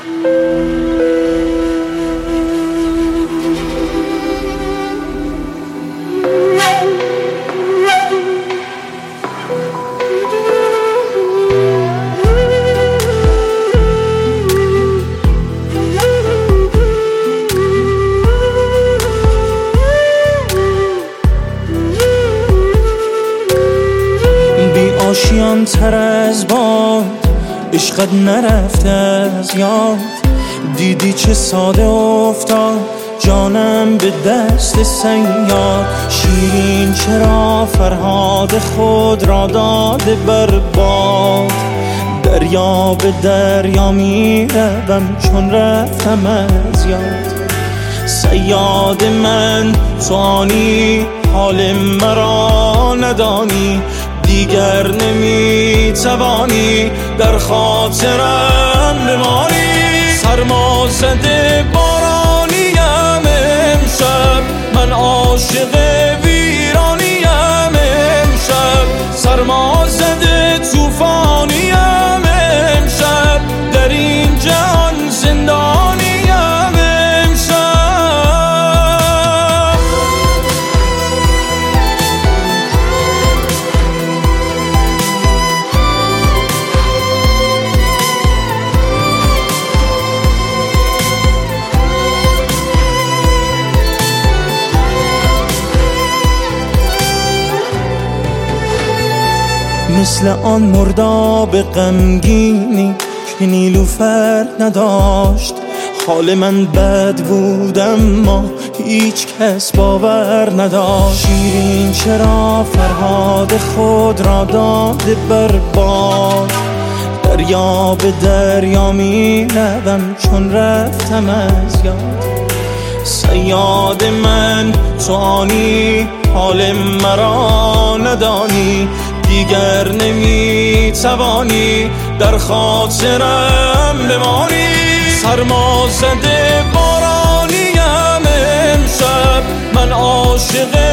آشیان تر از باد عشقت نرفته از یاد، دیدی چه ساده افتاد جانم به دست صیاد. شیرین چرا فرهاد خود را داده بر باد، دریا به دریا می روم چون رفتم از یاد. صیاد من تو آنی حال مرا ندانی، دیگر نمی توانی در خاطرم بمانی. سرما زده بارانیم امشب، من عاشق ویرانیم امشب. سرما زده طوفانیم امشب، در این جهان زندانیم امشب. مثل آن مرداب غمگینی که نیلوفر نداشت، حال من بد بود اما هیچ کس باور نداشت. شیرین چرا فرهاد خود را داده بر باد، دریا به دریا می روم چون رفتم از یاد. صیاد من تو آنی حال مرا ندانی، دیگر نمی توانی در خاطرم بمانی. سرما زده بارانیم امشب، من عاشق